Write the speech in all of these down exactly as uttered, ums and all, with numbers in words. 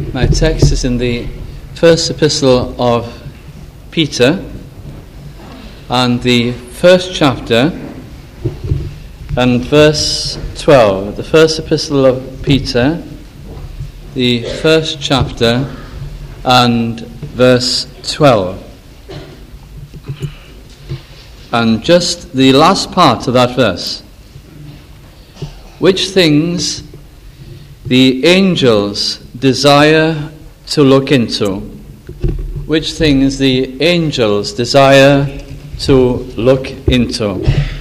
My text is in the first epistle of Peter and the first chapter and verse twelve. The first epistle of Peter, the first chapter and verse twelve. And just the last part of that verse. Which things the angels desire to look into. Which things the angels desire to look into.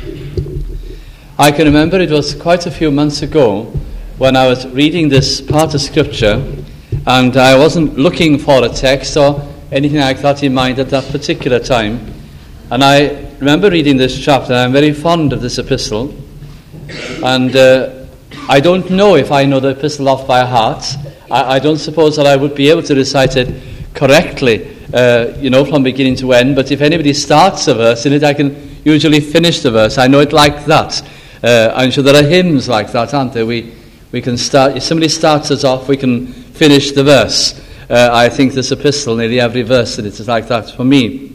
I can remember it was quite a few months ago when I was reading this part of Scripture, and I wasn't looking for a text or anything like that in mind at that particular time. And I remember reading this chapter. I'm very fond of this epistle, and uh, I don't know if I know the epistle off by heart. I, I don't suppose that I would be able to recite it correctly, uh, you know, from beginning to end. But if anybody starts a verse in it, I can usually finish the verse. I know it like that. Uh, I'm sure there are hymns like that, aren't there? We we can start. If somebody starts us off, we can finish the verse. Uh, I think this epistle, nearly every verse in it is like that for me.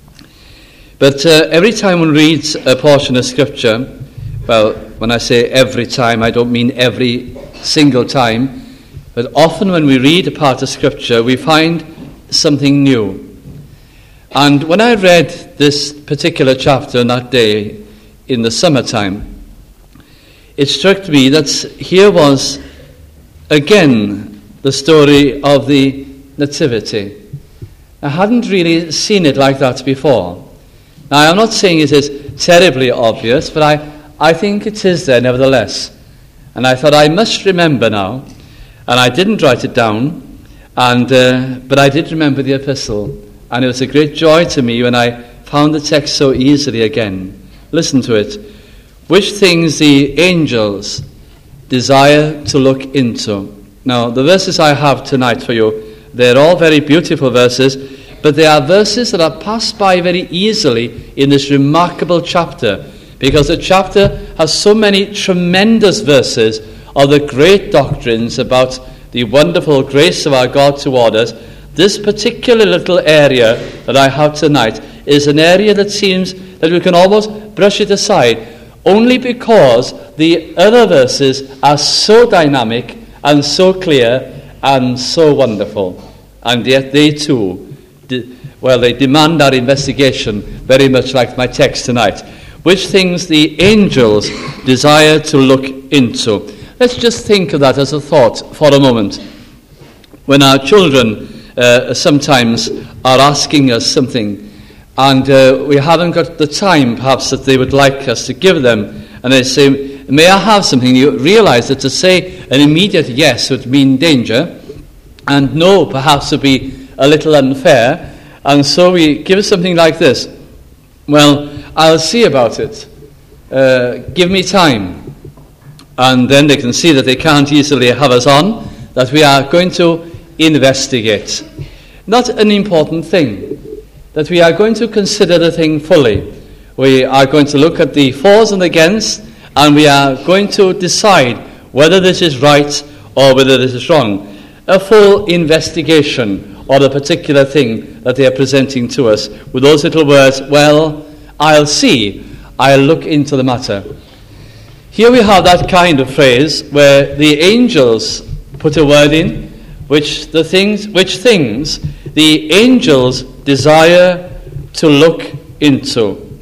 But uh, every time one reads a portion of Scripture, well, when I say every time, I don't mean every single time, but often when we read a part of Scripture, we find something new. And when I read this particular chapter on that day in the summertime, it struck me that here was, again, the story of the Nativity. I hadn't really seen it like that before. Now, I'm not saying it is terribly obvious, but I I think it is there nevertheless. And I thought I must remember now, and I didn't write it down, and uh, but I did remember the epistle, and it was a great joy to me when I found the text so easily again. Listen to it. Which things the angels desire to look into. Now, the verses I have tonight for you, they're all very beautiful verses, but they are verses that are passed by very easily in this remarkable chapter, because the chapter has so many tremendous verses of the great doctrines about the wonderful grace of our God toward us. This particular little area that I have tonight is an area that seems that we can almost brush it aside, only because the other verses are so dynamic and so clear and so wonderful. And yet they too, de- well, they demand our investigation very much like my text tonight. Which things the angels desire to look into. Let's just think of that as a thought for a moment. When our children uh, sometimes are asking us something, and uh, we haven't got the time perhaps that they would like us to give them, and they say, may I have something? You realize that to say an immediate yes would mean danger, and no perhaps would be a little unfair, and so we give something like this. Well, I'll see about it. Uh, give me time. And then they can see that they can't easily have us on, that we are going to investigate. Not an important thing, that we are going to consider the thing fully. We are going to look at the fors and against, and we are going to decide whether this is right or whether this is wrong. A full investigation of the particular thing that they are presenting to us with those little words, well, I'll see, I'll look into the matter. Here we have that kind of phrase where the angels put a word in, which the things, which things the angels desire to look into.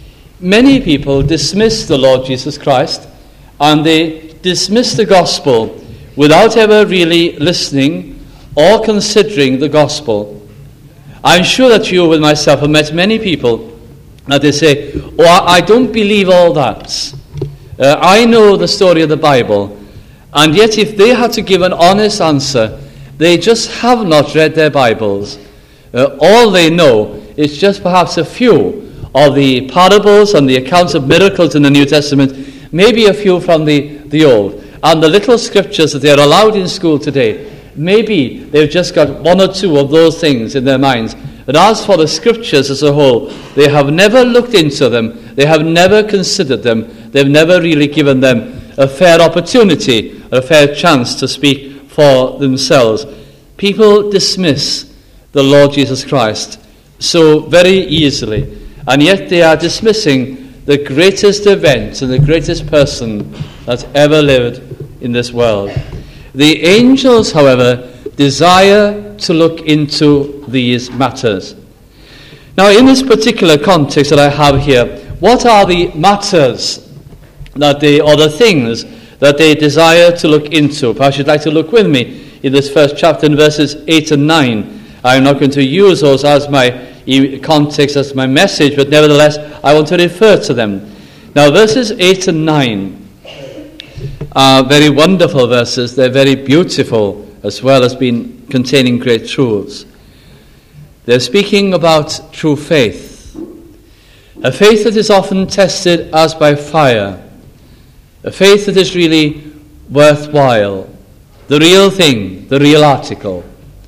Many people dismiss the Lord Jesus Christ, and they dismiss the gospel without ever really listening or considering the gospel. I'm sure that you, with myself, have met many people that they say, oh, I don't believe all that. Uh, I know the story of the Bible. And yet if they had to give an honest answer, they just have not read their Bibles. Uh, all they know is just perhaps a few of the parables and the accounts of miracles in the New Testament, maybe a few from the, the Old. And the little scriptures that they're allowed in school today, maybe they've just got one or two of those things in their minds. But as for the scriptures as a whole, they have never looked into them, they have never considered them, they've never really given them a fair opportunity, a fair chance to speak for themselves. People dismiss the Lord Jesus Christ so very easily, and yet they are dismissing the greatest event and the greatest person that's ever lived in this world. The angels, however, desire to look into these matters. Now, in this particular context that I have here, what are the matters that they, or the things that they desire to look into? Perhaps you'd like to look with me in this first chapter in verses eight and nine. I'm not going to use those as my context, as my message, but nevertheless, I want to refer to them. Now, verses eight and nine are very wonderful verses. They're very beautiful, as well as being containing great truths. They're speaking about true faith, a faith that is often tested as by fire, a faith that is really worthwhile, the real thing, the real article.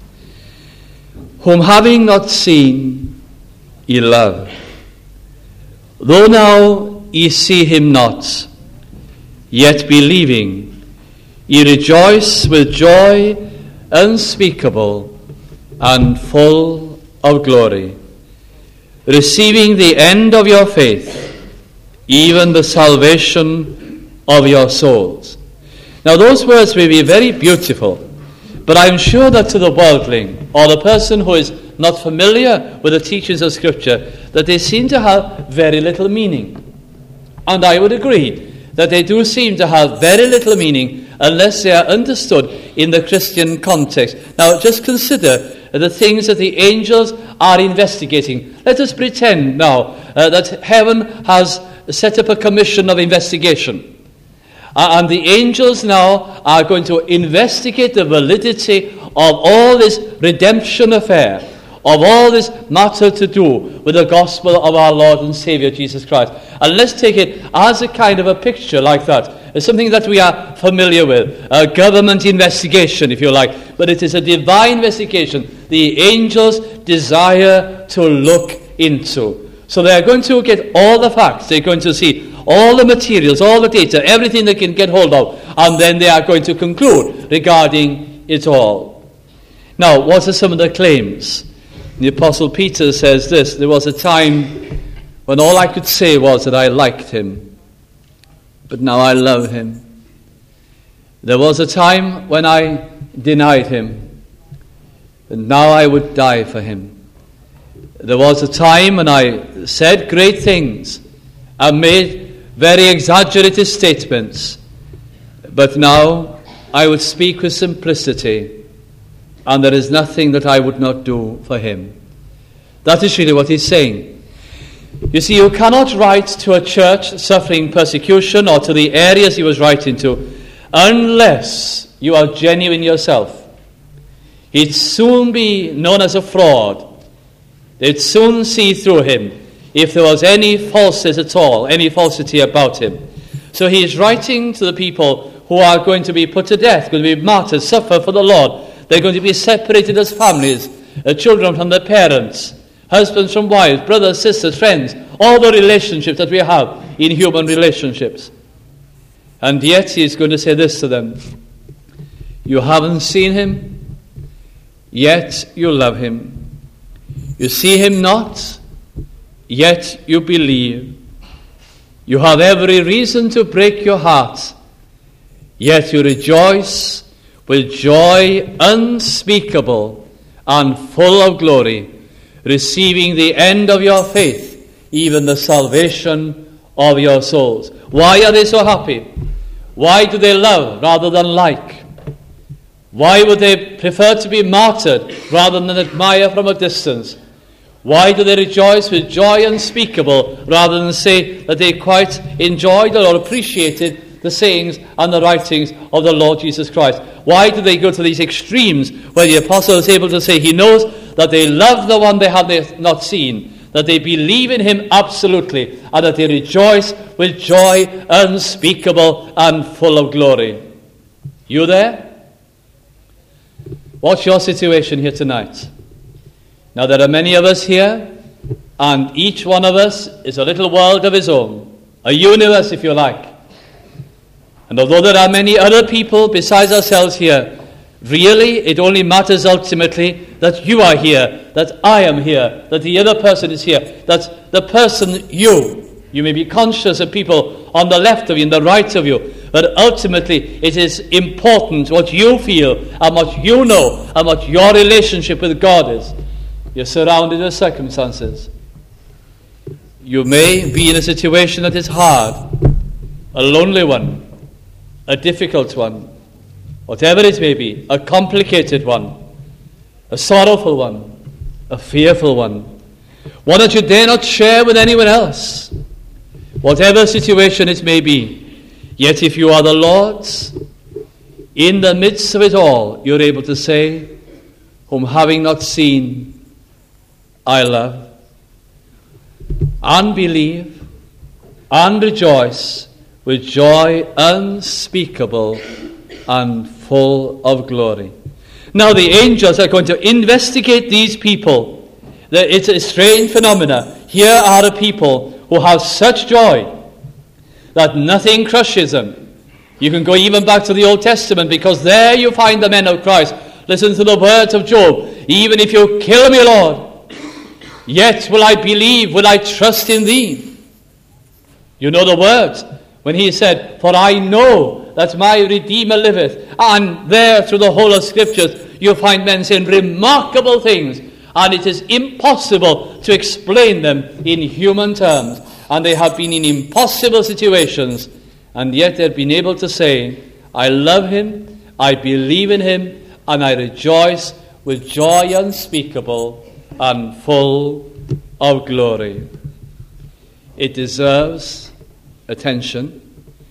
Whom having not seen, ye love. Though now ye see him not, yet believing, ye rejoice with joy unspeakable and full of glory, receiving the end of your faith, even the salvation of your souls. Now those words may be very beautiful, but I'm sure that to the worldling, or the person who is not familiar with the teachings of Scripture, that they seem to have very little meaning. And I would agree that they do seem to have very little meaning unless they are understood in the Christian context. Now just consider the things that the angels are investigating. Let us pretend now uh, that heaven has set up a commission of investigation. Uh, and the angels now are going to investigate the validity of all this redemption affair, of all this matter to do with the gospel of our Lord and Savior Jesus Christ. And let's take it as a kind of a picture like that. It's something that we are familiar with, a government investigation, if you like. But it is a divine investigation the angels desire to look into. So they are going to get all the facts. They're going to see all the materials, all the data, everything they can get hold of. And then they are going to conclude regarding it all. Now, what are some of the claims? The Apostle Peter says this: there was a time when all I could say was that I liked him, but now I love him. There was a time when I denied him, but now I would die for him. There was a time when I said great things and made very exaggerated statements, but now I would speak with simplicity, and there is nothing that I would not do for him. That is really what he's saying. You see, you cannot write to a church suffering persecution or to the areas he was writing to unless you are genuine yourself. He'd soon be known as a fraud. They'd soon see through him if there was any falseness at all, any falsity about him. So he is writing to the people who are going to be put to death, going to be martyred, suffer for the Lord. They're going to be separated as families, uh, children from their parents, husbands from wives, brothers, sisters, friends, all the relationships that we have in human relationships. And yet he is going to say this to them: you haven't seen him, yet you love him. You see him not, yet you believe. You have every reason to break your heart, yet you rejoice with joy unspeakable and full of glory, receiving the end of your faith, even the salvation of your souls. Why are they so happy? Why do they love rather than like? Why would they prefer to be martyred rather than admire from a distance? Why do they rejoice with joy unspeakable rather than say that they quite enjoyed or appreciated the sayings and the writings of the Lord Jesus Christ? Why do they go to these extremes where the apostle is able to say he knows that they love the one they have not seen, that they believe in him absolutely, and that they rejoice with joy unspeakable and full of glory? You there? What's your situation here tonight? Now, there are many of us here, and each one of us is a little world of his own, a universe, if you like. And although there are many other people besides ourselves here, Really, it only matters ultimately that you are here, that I am here, that the other person is here, that the person you, you may be conscious of people on the left of you and the right of you, but ultimately it is important what you feel and what you know and what your relationship with God is. You're surrounded with circumstances. You may be in a situation that is hard, a lonely one, a difficult one, whatever it may be, a complicated one, a sorrowful one, a fearful one, one that you dare not share with anyone else, whatever situation it may be. Yet if you are the Lord's, in the midst of it all, you're able to say, whom having not seen, I love, and believe, and rejoice with joy unspeakable and full of glory. Now the angels are going to investigate these people. It's a strange phenomena. Here are a people who have such joy that nothing crushes them. You can go even back to the Old Testament, because there you find the men of Christ. Listen to the words of Job. Even if you kill me, Lord, yet will I believe, will I trust in thee. You know the words when he said, for I know that my Redeemer liveth. And there through the whole of Scriptures you find men saying remarkable things, and it is impossible to explain them in human terms. And they have been in impossible situations, and yet they've been able to say, I love him, I believe in him, and I rejoice with joy unspeakable and full of glory. It deserves attention.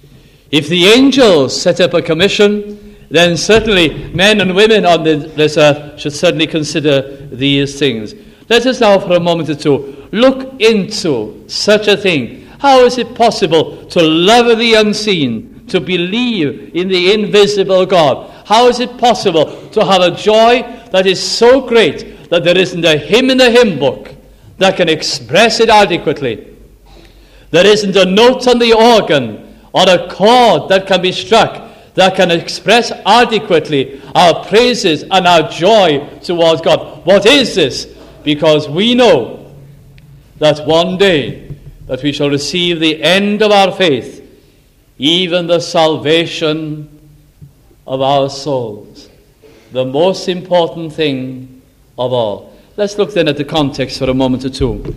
If the angels set up a commission, then certainly men and women on this earth should certainly consider these things. Let us now for a moment or two look into such a thing. How is it possible to love the unseen, to believe in the invisible God? How is it possible to have a joy that is so great that there isn't a hymn in the hymn book that can express it adequately? There isn't a note on the organ or a chord that can be struck that can express adequately our praises and our joy towards God. What is this? Because we know that one day that we shall receive the end of our faith, even the salvation of our souls. The most important thing of all. Let's look then at the context for a moment or two.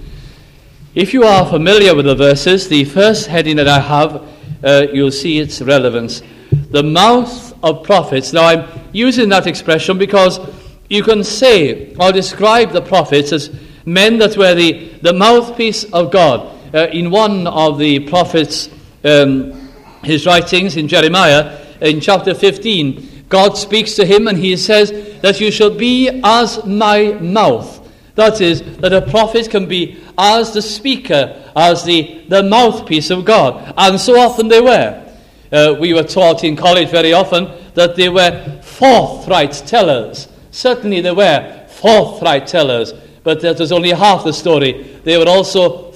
If you are familiar with the verses, the first heading that I have, uh, you'll see its relevance. The mouth of prophets. Now I'm using that expression because you can say or describe the prophets as men that were the, the mouthpiece of God. Uh, in one of the prophets, um, his writings in Jeremiah, in chapter fifteen, God speaks to him and he says that you shall be as my mouth. That is, that a prophet can be as the speaker, as the, the mouthpiece of God. And so often they were. Uh, we were taught in college very often that they were forthright tellers. Certainly they were forthright tellers, but that was only half the story. They were also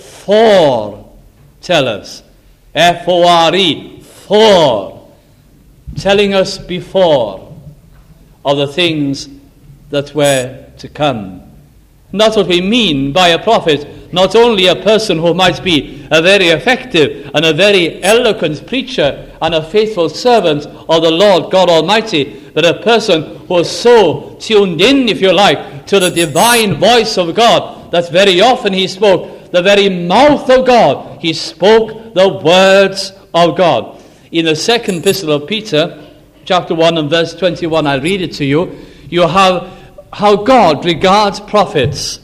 foretellers. F O R E, fore. Telling us before of the things that were to come. And that's what we mean by a prophet. Not only a person who might be a very effective and a very eloquent preacher and a faithful servant of the Lord God Almighty, but a person who is so tuned in, if you like, to the divine voice of God that very often he spoke the very mouth of God. He spoke the words of God. In the second epistle of Peter, chapter one and verse twenty-one, I read it to you. You have how God regards prophets.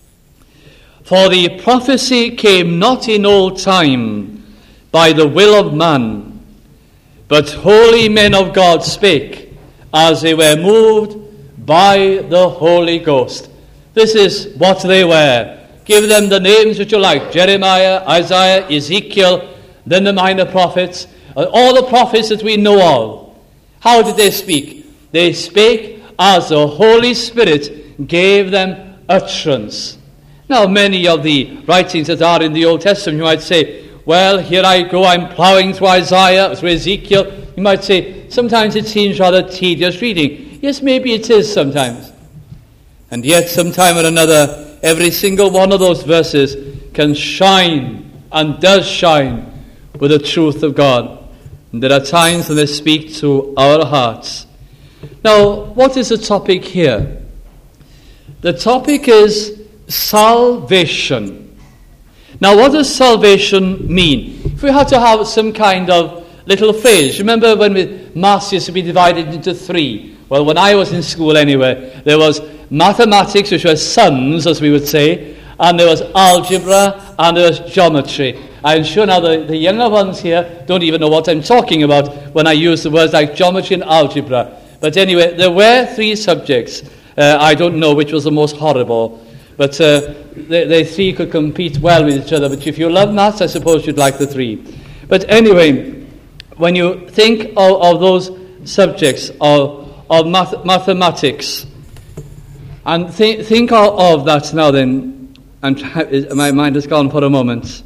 For the prophecy came not in old time by the will of man, but holy men of God spake as they were moved by the Holy Ghost. This is what they were. Give them the names that you like. Jeremiah, Isaiah, Ezekiel, then the minor prophets, all the prophets that we know of. How did they speak? They spake as the Holy Spirit gave them utterance. Now, many of the writings that are in the Old Testament, you might say, well, here I go, I'm ploughing through Isaiah, through Ezekiel. You might say, sometimes it seems rather tedious reading. Yes, maybe it is sometimes. And yet, sometime or another, every single one of those verses can shine and does shine with the truth of God. And there are times when they speak to our hearts. Now, what is the topic here? The topic is salvation. Now, what does salvation mean? If we had to have some kind of little phrase, remember when we, maths used to be divided into three? Well, when I was in school anyway, there was mathematics, which was sums, as we would say, and there was algebra, and there was geometry. I'm sure now the, the younger ones here don't even know what I'm talking about when I use the words like geometry and algebra. But anyway, there were three subjects. Uh, I don't know which was the most horrible, but uh, they, they three could compete well with each other. But if you love maths, I suppose you'd like the three. But anyway, when you think of, of those subjects of, of math, mathematics, and th- think of, of that now then, and my mind has gone for a moment.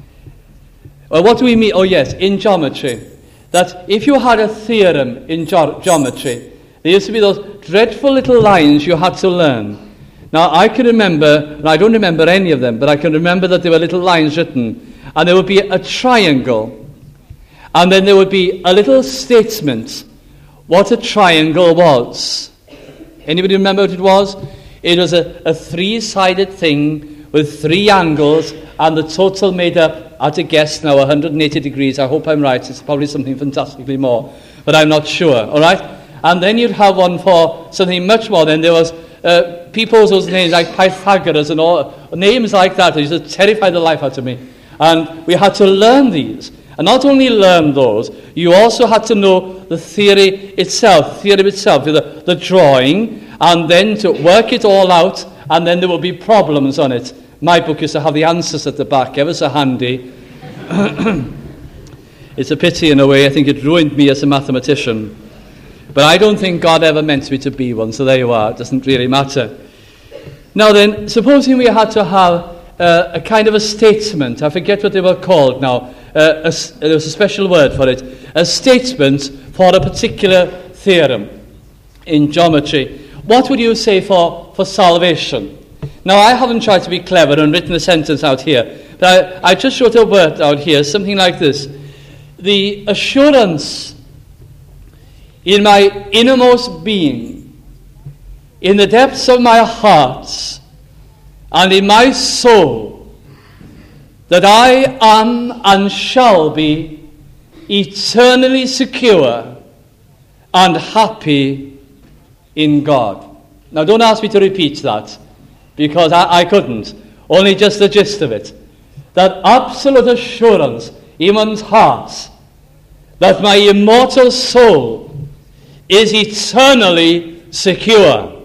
Well, what do we mean? Oh yes, in geometry. That if you had a theorem in ge- geometry, there used to be those dreadful little lines you had to learn. Now, I can remember, and I don't remember any of them, but I can remember that there were little lines written, and there would be a triangle, and then there would be a little statement what a triangle was. Anybody remember what it was? It was a, a three-sided thing with three angles, and the total made up, at a guess now, one hundred eighty degrees. I hope I'm right. It's probably something fantastically more, but I'm not sure, all right? And then you'd have one for something much more. Then there was uh, people whose names like Pythagoras and all, names like that. They used to terrify the life out of me. And we had to learn these. And not only learn those, you also had to know the theory itself, theory itself, the, the drawing, and then to work it all out, and then there would be problems on it. My book used to have the answers at the back, ever so handy. It's a pity in a way. I think it ruined me as a mathematician. But I don't think God ever meant me to be one, so there you are. It doesn't really matter. Now then, supposing we had to have uh, a kind of a statement. I forget what they were called now. Uh, a, there was a special word for it. A statement for a particular theorem in geometry. What would you say for, for salvation? Now, I haven't tried to be clever and written a sentence out here, but I, I just wrote a word out here, something like this. The assurance in my innermost being, in the depths of my heart, and in my soul, that I am and shall be eternally secure and happy in God. Now, don't ask me to repeat that, because I, I couldn't. Only just the gist of it. That absolute assurance in one's heart that my immortal soul is eternally secure.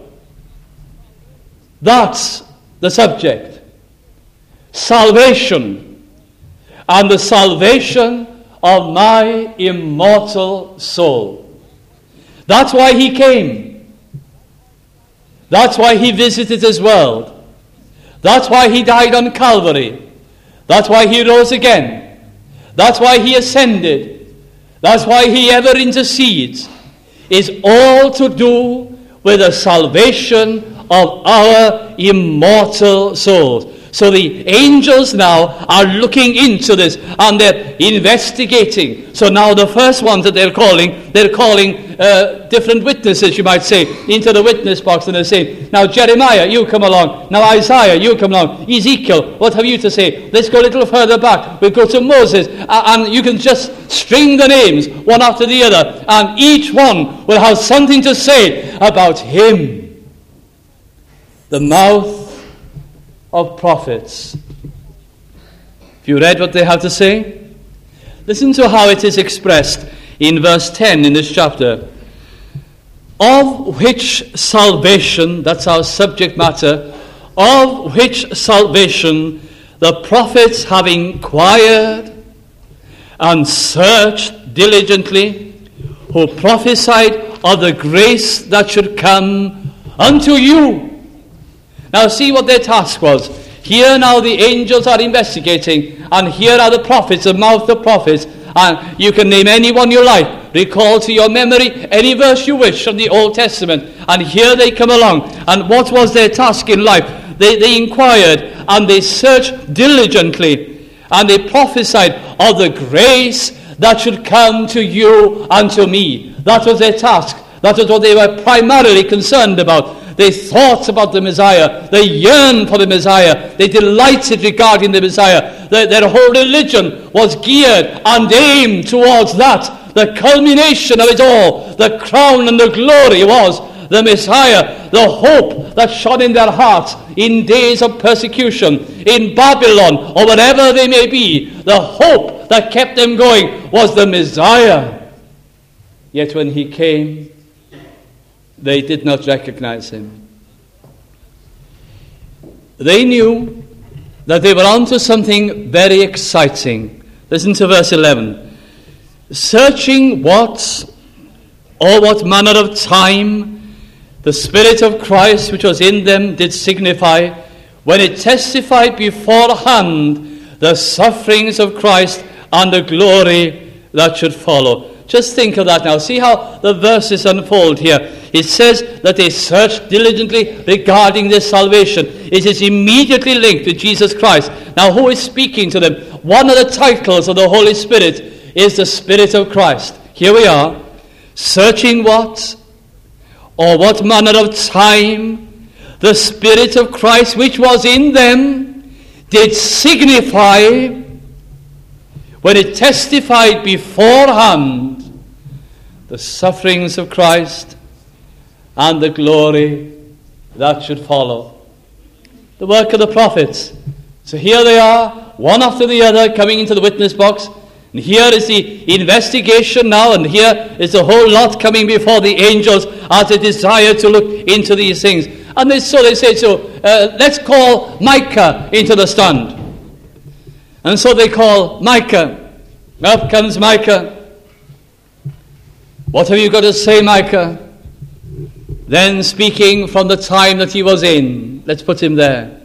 That's the subject. Salvation. And the salvation of my immortal soul. That's why he came. That's why he visited this world. That's why he died on Calvary. That's why he rose again. That's why he ascended. That's why he ever intercedes. Is all to do with the salvation of our immortal souls. So the angels now are looking into this and they're investigating. So now the first ones that they're calling, they're calling uh, different witnesses, you might say, into the witness box, and they're saying, now Jeremiah, you come along. Now Isaiah, you come along. Ezekiel, what have you to say? Let's go a little further back. We'll go to Moses, uh, and you can just string the names one after the other, and each one will have something to say about him. The mouth of prophets. Have you read what they have to say? Listen to how it is expressed in verse ten in this chapter. Of which salvation, that's our subject matter, of which salvation the prophets have inquired and searched diligently, who prophesied of the grace that should come unto you. Now see what their task was. Here now the angels are investigating, and here are the prophets, the mouth of prophets, and you can name anyone you like recall to your memory any verse you wish from the Old Testament. And here they come along. And what was their task in life? They, they inquired and they searched diligently. And they prophesied of the grace that should come to you and to me. That was their task. That was what they were primarily concerned about. They thought about the Messiah. They yearned for the Messiah. They delighted regarding the Messiah. Their, their whole religion was geared and aimed towards that. The culmination of it all, the crown and the glory was the Messiah, the hope that shone in their hearts in days of persecution, in Babylon, or wherever they may be. The hope that kept them going was the Messiah. Yet when he came, they did not recognize him. They knew that they were onto something very exciting. Listen to verse eleven. Searching what or what manner of time the Spirit of Christ which was in them did signify, when it testified beforehand the sufferings of Christ and the glory that should follow. Just think of that now. See how the verses unfold here. It says that they searched diligently regarding their salvation. It is immediately linked to Jesus Christ. Now, who is speaking to them? One of the titles of the Holy Spirit is the Spirit of Christ. Here we are. Searching what? Or what manner of time the Spirit of Christ which was in them did signify, when it testified beforehand the sufferings of Christ and the glory that should follow. The work of the prophets. So here they are, one after the other, coming into the witness box. And here is the investigation now, and here is the whole lot coming before the angels as they desire to look into these things. And they, so they say, so uh, let's call Micah into the stand. And so they call Micah. Up comes Micah. What have you got to say, Micah? Then speaking from the time that he was in. Let's put him there.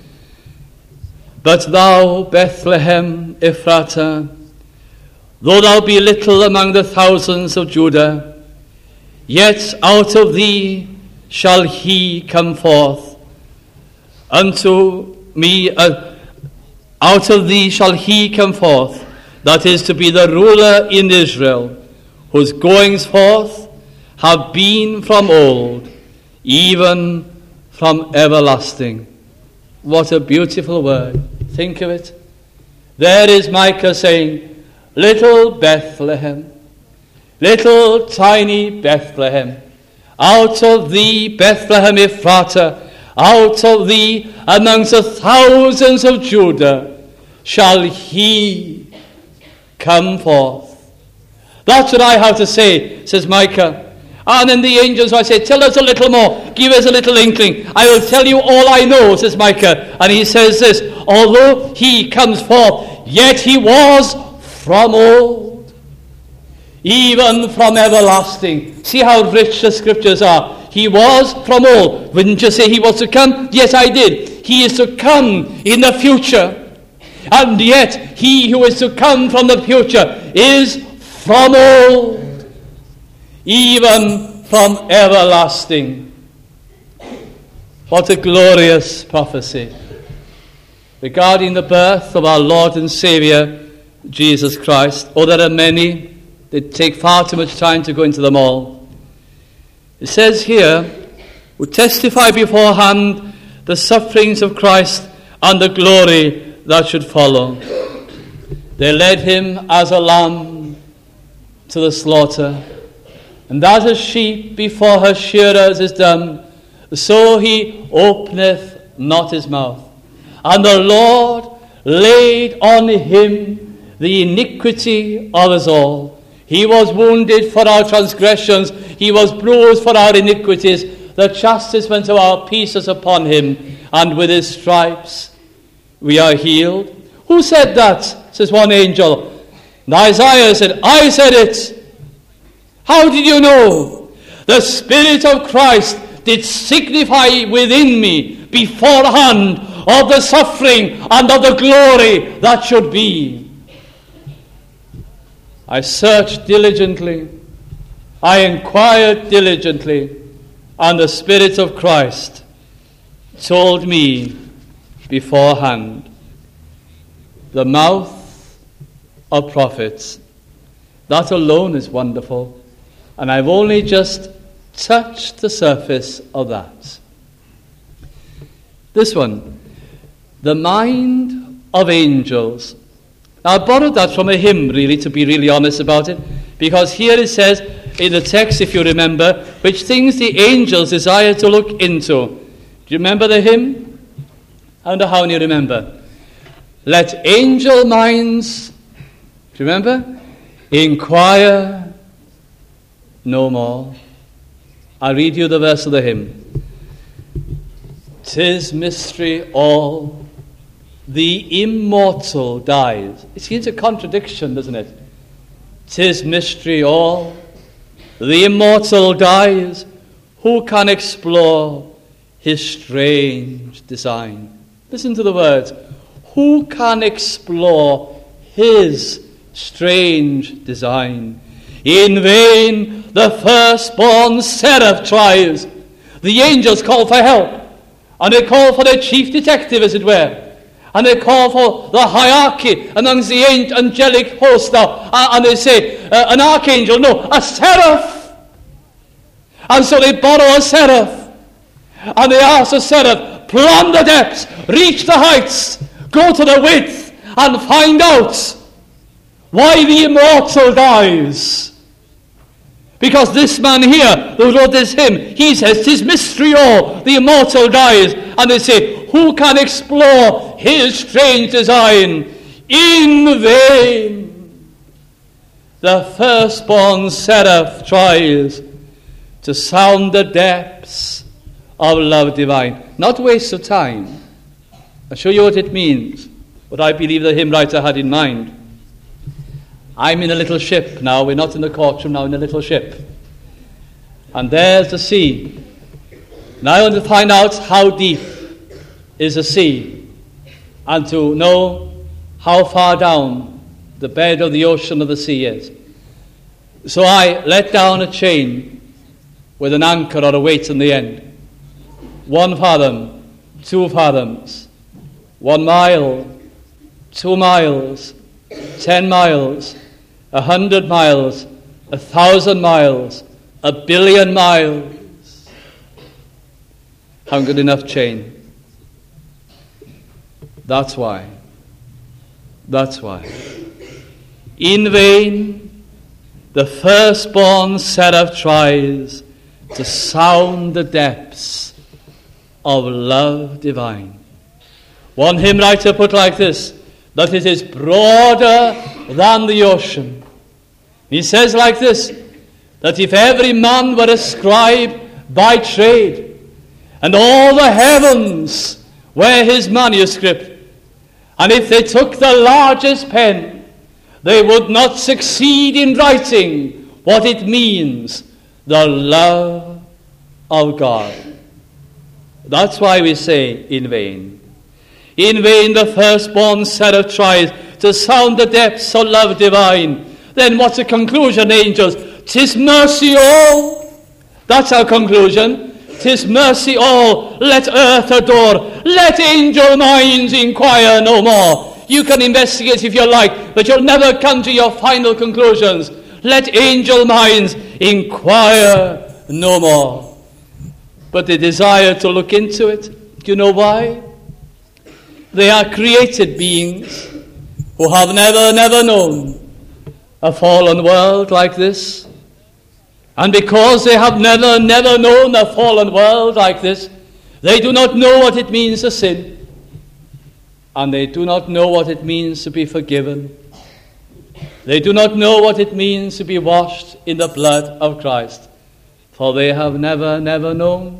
But thou, Bethlehem Ephratah, though thou be little among the thousands of Judah, yet out of thee shall he come forth. Unto me, uh, out of thee shall he come forth, that is to be the ruler in Israel, whose goings forth have been from old, even from everlasting. What a beautiful word. Think of it. There is Micah saying, little Bethlehem, little tiny Bethlehem, out of thee, Bethlehem Ephratah, out of thee, amongst the thousands of Judah, shall he come forth. That's what I have to say, says Micah. And then the angels I say, tell us a little more, give us a little inkling. I will tell you all I know, says Micah. And he says this, although he comes forth, yet he was from old, even from everlasting. See how rich the scriptures are. He was from old. Wouldn't you say he was to come? Yes, I did. He is to come in the future. And yet, he who is to come from the future is from old, even from everlasting. What a glorious prophecy regarding the birth of our Lord and Savior, Jesus Christ. Oh, there are many. They take far too much time to go into them all. It says here, who testify beforehand the sufferings of Christ and the glory that should follow. They led him as a lamb to the slaughter, and as a sheep before her shearers is dumb, so he openeth not his mouth. And the Lord laid on him the iniquity of us all. He was wounded for our transgressions, he was bruised for our iniquities. The chastisement of our peace is upon him, and with his stripes we are healed. Who said that? Says one angel. And Isaiah said, I said it. How did you know? The Spirit of Christ did signify within me beforehand of the suffering and of the glory that should be. I searched diligently, I inquired diligently, and the Spirit of Christ told me beforehand. The mouth of prophets, that alone is wonderful, and I've only just touched the surface of that. This one, the mind of angels. Now, I borrowed that from a hymn, really, to be really honest about it, because here it says in the text, if you remember, which things the angels desire to look into. Do you remember the hymn? I wonder how many remember. Let angel minds, do you remember? Inquire no more. I'll read you the verse of the hymn. 'Tis mystery all, the immortal dies. It seems a contradiction, doesn't it? 'Tis mystery all, the immortal dies. Who can explore his strange design? Listen to the words. Who can explore his strange design? In vain the firstborn seraph tries. The angels call for help, and they call for their chief detective, as it were, and they call for the hierarchy amongst the angelic host now, and they say, uh, an archangel, no, a seraph. And so they borrow a seraph, and they ask the seraph, plumb the depths, reach the heights, go to the width, and find out why the immortal dies. Because this man here, who wrote this hymn, he says, 'tis mystery all, the immortal dies. And they say, who can explore his strange design? In vain the firstborn seraph tries to sound the depths of love divine. Not waste of time. I'll show you what it means, what I believe the hymn writer had in mind. I'm in a little ship now. We're not in the courtroom now, in a little ship. And there's the sea. Now I want to find out how deep is the sea, and to know how far down the bed of the ocean of the sea is. So I let down a chain with an anchor or a weight in the end. One fathom, two fathoms, one mile, two miles, ten miles, a hundred miles, a thousand miles, a billion miles. Haven't got enough chain. That's why. That's why. In vain, the firstborn seraph tries to sound the depths of love divine. One hymn writer put like this, that it is broader than the ocean. He says like this, that if every man were a scribe by trade, and all the heavens were his manuscript, and if they took the largest pen, they would not succeed in writing what it means, the love of God. That's why we say in vain. In vain the firstborn seraph tries to sound the depths of love divine. Then what's the conclusion, angels? 'Tis mercy all. That's our conclusion. 'Tis mercy all. Let earth adore. Let angel minds inquire no more. You can investigate if you like, but you'll never come to your final conclusions. Let angel minds inquire no more. But they desire to look into it. Do you know why? They are created beings who have never, never known a fallen world like this. And because they have never, never known a fallen world like this, they do not know what it means to sin. And they do not know what it means to be forgiven. They do not know what it means to be washed in the blood of Christ. For they have never, never known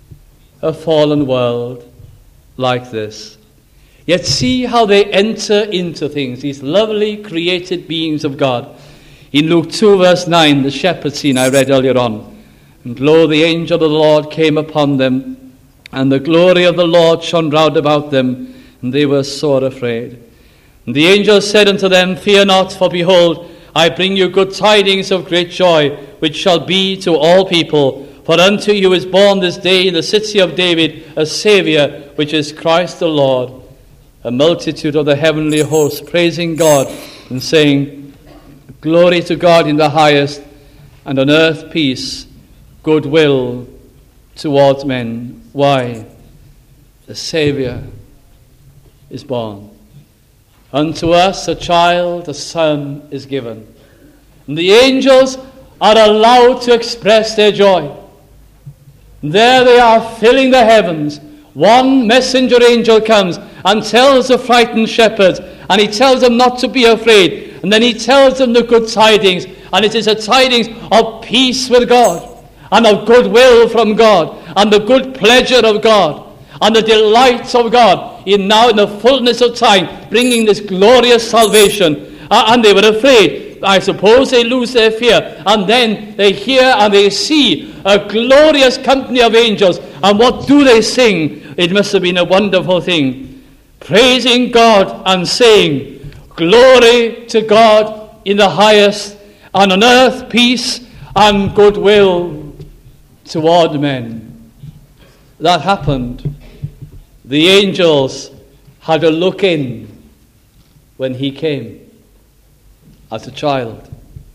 a fallen world like this. Yet see how they enter into things, these lovely created beings of God. In Luke two verse nine, the shepherd scene I read earlier on. And lo, the angel of the Lord came upon them, and the glory of the Lord shone round about them, and they were sore afraid. And the angel said unto them, Fear not, for behold, I bring you good tidings of great joy, which shall be to all people. For unto you is born this day in the city of David a Saviour, which is Christ the Lord. A multitude of the heavenly hosts praising God and saying, Glory to God in the highest, and on earth peace, goodwill towards men. Why? The Saviour is born. Unto us a child, a son is given. And the angels are allowed to express their joy. There they are filling the heavens. One messenger angel comes and tells the frightened shepherds, and he tells them not to be afraid. And then he tells them the good tidings, and it is a tidings of peace with God, and of goodwill from God, and the good pleasure of God, and the delights of God, in now in the fullness of time, bringing this glorious salvation. Uh, and they were afraid. I suppose they lose their fear, and then they hear and they see a glorious company of angels. And what do they sing? It must have been a wonderful thing. Praising God and saying, Glory to God in the highest, and on earth peace and goodwill toward men. That happened. The angels had a look in when he came as a child.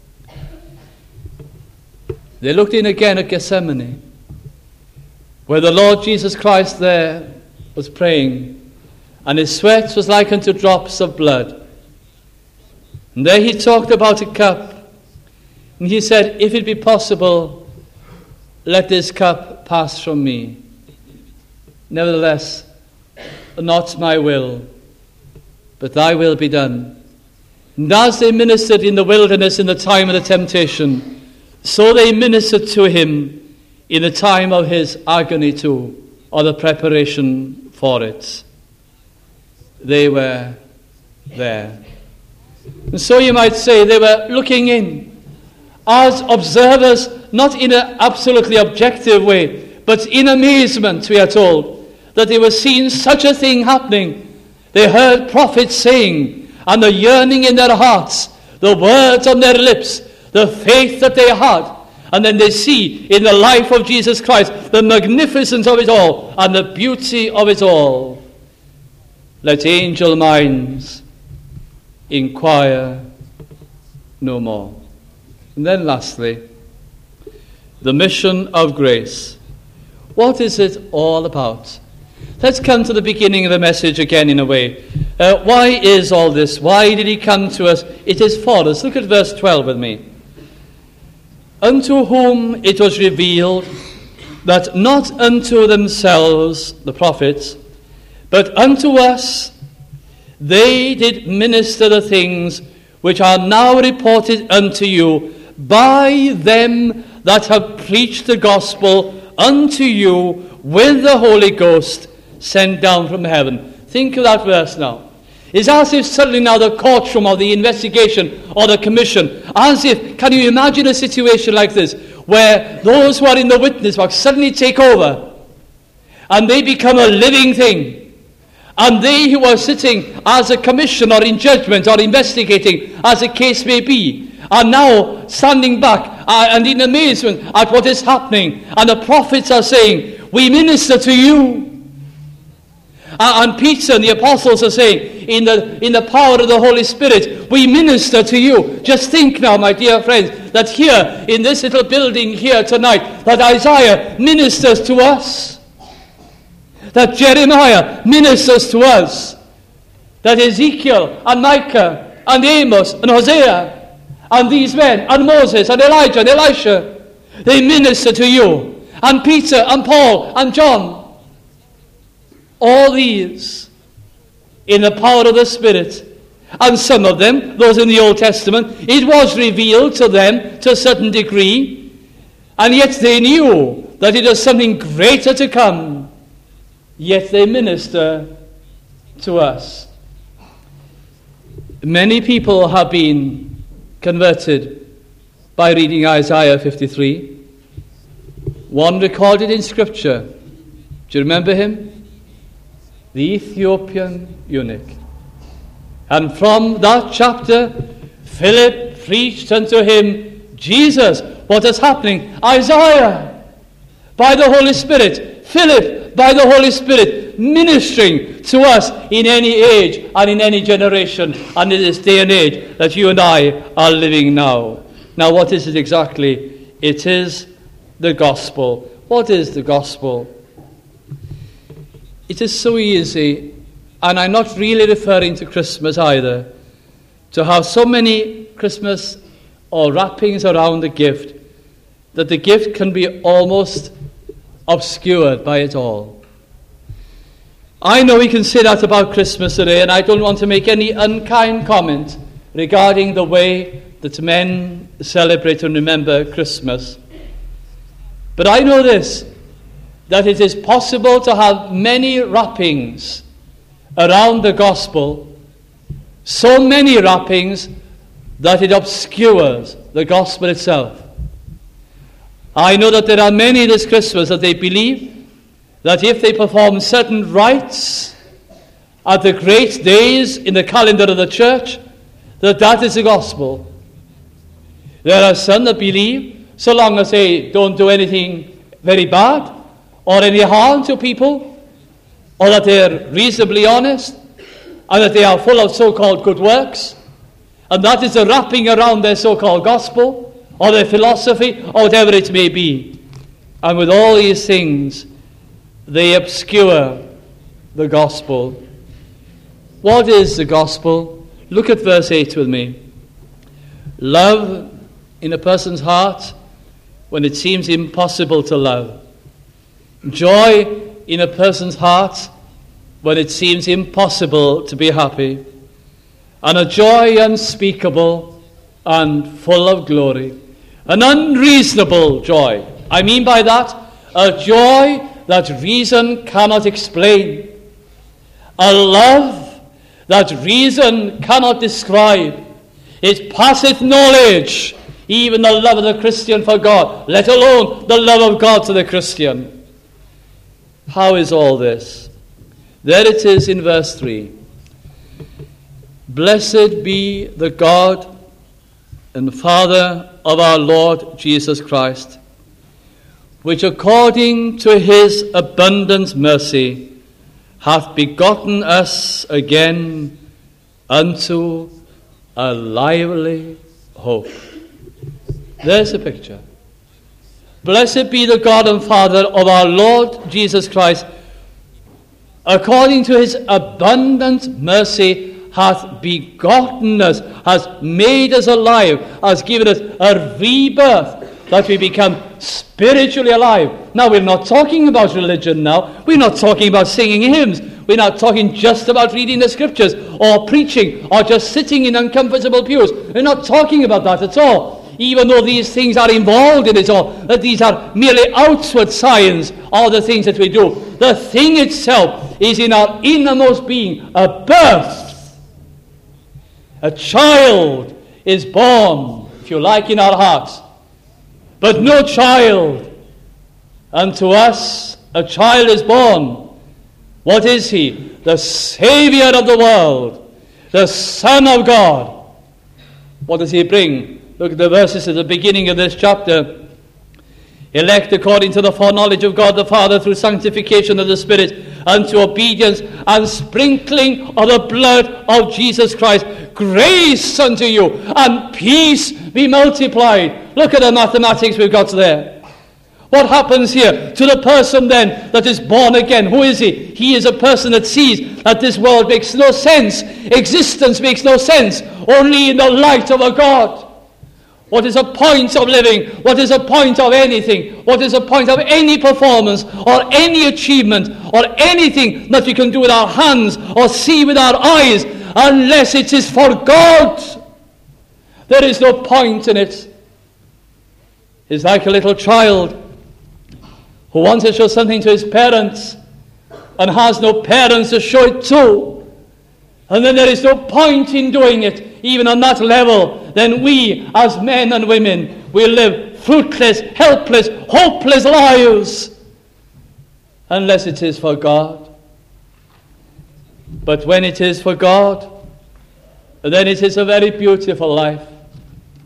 They looked in again at Gethsemane, where the Lord Jesus Christ there was praying, and his sweat was like unto drops of blood. And there he talked about a cup, and he said, If it be possible, let this cup pass from me. Nevertheless, not my will, but thy will be done. And as they ministered in the wilderness in the time of the temptation, so they ministered to him in the time of his agony too, or the preparation for it. They were there. And so you might say they were looking in as observers, not in an absolutely objective way, but in amazement, we are told, that they were seeing such a thing happening. They heard prophets saying, and the yearning in their hearts, the words on their lips, the faith that they had. And then they see in the life of Jesus Christ the magnificence of it all and the beauty of it all. Let angel minds inquire no more. And then lastly, the mission of grace. What is it all about? Let's come to the beginning of the message again in a way. Uh, why is all this? Why did he come to us? It is for us. Look at verse twelve with me. Unto whom it was revealed that not unto themselves, the prophets, but unto us they did minister the things which are now reported unto you by them that have preached the gospel unto you with the Holy Ghost sent down from heaven. Think of that verse now. It's as if suddenly now the courtroom or the investigation or the commission, as if, can you imagine a situation like this, where those who are in the witness box suddenly take over and they become a living thing, and they who are sitting as a commission or in judgment or investigating, as the case may be, are now standing back uh, and in amazement at what is happening, and the prophets are saying, we minister to you. Uh, and Peter and the apostles are saying, in the in the power of the Holy Spirit, we minister to you. Just think now, my dear friends, that here in this little building here tonight, that Isaiah ministers to us, that Jeremiah ministers to us, that Ezekiel and Micah and Amos and Hosea and these men and Moses and Elijah and Elisha, they minister to you, and Peter and Paul and John. All these in the power of the Spirit. And some of them, those in the Old Testament, it was revealed to them to a certain degree, and yet they knew that it was something greater to come. Yet they minister to us. Many people have been converted by reading Isaiah fifty-three. One recorded in Scripture. Do you remember him? The Ethiopian eunuch. And from that chapter, Philip preached unto him Jesus. What is happening? Isaiah, by the Holy Spirit. Philip, by the Holy Spirit, ministering to us in any age and in any generation and in this day and age that you and I are living now. Now, what is it exactly? It is the gospel. What is the gospel? It is so easy, and I'm not really referring to Christmas either, to have so many Christmas or wrappings around the gift that the gift can be almost obscured by it all. I know we can say that about Christmas today, and I don't want to make any unkind comment regarding the way that men celebrate and remember Christmas. But I know this, that it is possible to have many wrappings around the gospel, so many wrappings that it obscures the gospel itself. I know that there are many this Christmas that they believe that if they perform certain rites at the great days in the calendar of the church, that that is the gospel. There are some that believe, so long as they don't do anything very bad or any harm to people, or that they're reasonably honest, and that they are full of so-called good works, and that is the wrapping around their so-called gospel, or their philosophy, or whatever it may be. And with all these things, they obscure the gospel. What is the gospel? Look at verse eight with me. Love in a person's heart when it seems impossible to love. Joy in a person's heart when it seems impossible to be happy. And a joy unspeakable and full of glory. An unreasonable joy. I mean by that, a joy that reason cannot explain. A love that reason cannot describe. It passeth knowledge, even the love of the Christian for God, let alone the love of God to the Christian. How is all this? There it is in verse three. Blessed be the God and Father of our Lord Jesus Christ, which according to his abundant mercy hath begotten us again unto a lively hope. There's a picture. Blessed be the God and Father of our Lord Jesus Christ, according to his abundant mercy hath begotten us, has made us alive, has given us a rebirth, that we become spiritually alive. Now, we're not talking about religion now. We're not talking about singing hymns. We're not talking just about reading the scriptures or preaching or just sitting in uncomfortable pews. We're not talking about that at all. Even though these things are involved in it all, that these are merely outward signs of the things that we do. The thing itself is in our innermost being, a birth. A child is born, if you like, in our hearts. But no child. Unto us a child is born. What is he? The Savior of the world. The Son of God. What does he bring? Look at the verses at the beginning of this chapter. Elect according to the foreknowledge of God the Father through sanctification of the Spirit unto obedience and sprinkling of the blood of Jesus Christ. Grace unto you and peace be multiplied. Look at the mathematics we've got there. What happens here to the person then that is born again? Who is he? He is a person that sees that this world makes no sense. Existence makes no sense. Only in the light of a God. What is the point of living? What is the point of anything? What is the point of any performance or any achievement or anything that we can do with our hands or see with our eyes unless it is for God? There is no point in it. It's like a little child who wants to show something to his parents and has no parents to show it to. And then there is no point in doing it, even on that level. Then we, as men and women, will live fruitless, helpless, hopeless lives unless it is for God. But when it is for God, then it is a very beautiful life.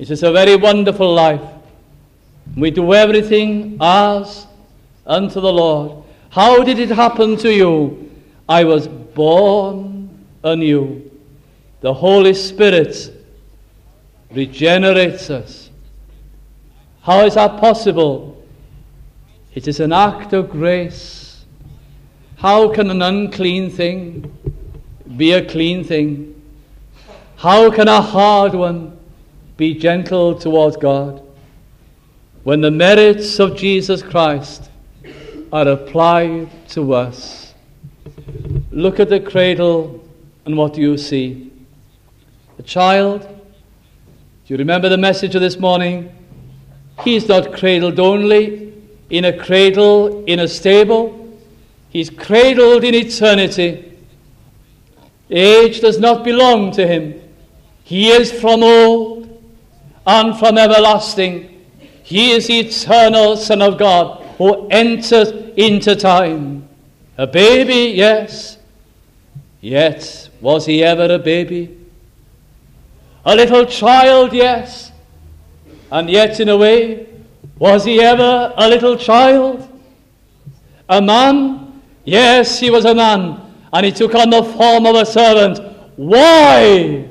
It is a very wonderful life. We do everything as unto the Lord. How did it happen to you? I was born anew. The Holy Spirit regenerates us. How is that possible? It is an act of grace. How can an unclean thing be a clean thing? How can a hard one be gentle towards God? When the merits of Jesus Christ are applied to us. Look at the cradle, and what do you see? A child. Do you remember the message of this morning? He's not cradled only in a cradle in a stable. He's cradled in eternity. Age does not belong to him. He is from old and from everlasting. He is the eternal Son of God who enters into time. A baby, yes. Yet, was he ever a baby? A little child, yes. And yet, in a way, was he ever a little child? A man? Yes, he was a man. And he took on the form of a servant. Why?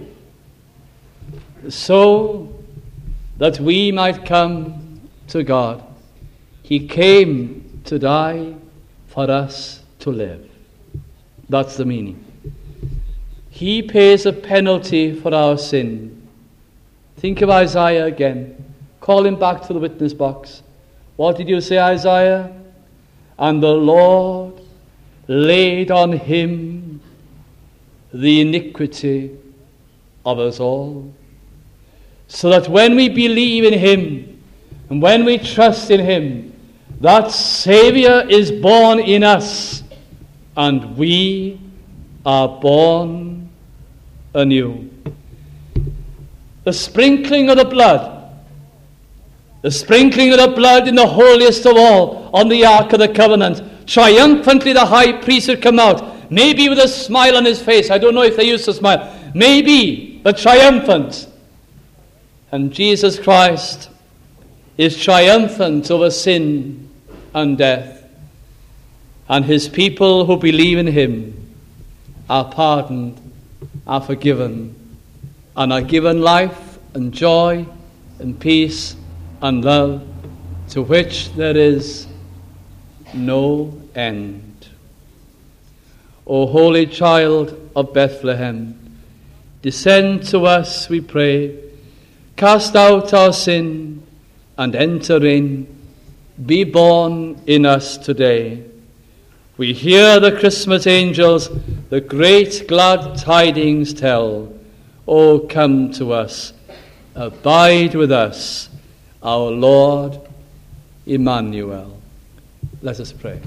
So that we might come to God. He came to die for us to live. That's the meaning. He pays a penalty for our sin. Think of Isaiah again. Call him back to the witness box. What did you say, Isaiah? And the Lord laid on him the iniquity of us all. So that when we believe in him and when we trust in him, that Savior is born in us and we are born anew. The sprinkling of the blood, the sprinkling of the blood in the holiest of all on the Ark of the Covenant. Triumphantly the high priest would come out, maybe with a smile on his face. I don't know if they used to smile. Maybe, but triumphant. And Jesus Christ is triumphant over sin and death. And his people who believe in him are pardoned, are forgiven, and are given life and joy and peace and love to which there is no end. O holy child of Bethlehem, descend to us, we pray. Cast out our sin and enter in. Be born in us today. We hear the Christmas angels the great glad tidings tell. O come to us, abide with us, our Lord Emmanuel. Let us pray.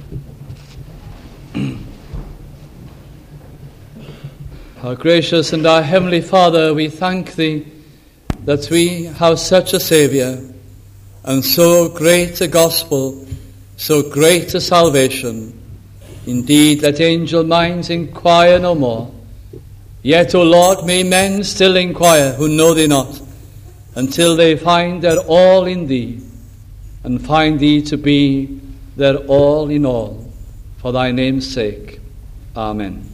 Our gracious and our heavenly Father, we thank thee that we have such a Saviour, and so great a gospel, so great a salvation. Indeed, let angel minds inquire no more. Yet, O Lord, may men still inquire who know thee not, until they find their all in thee, and find thee to be their all in all. For thy name's sake. Amen.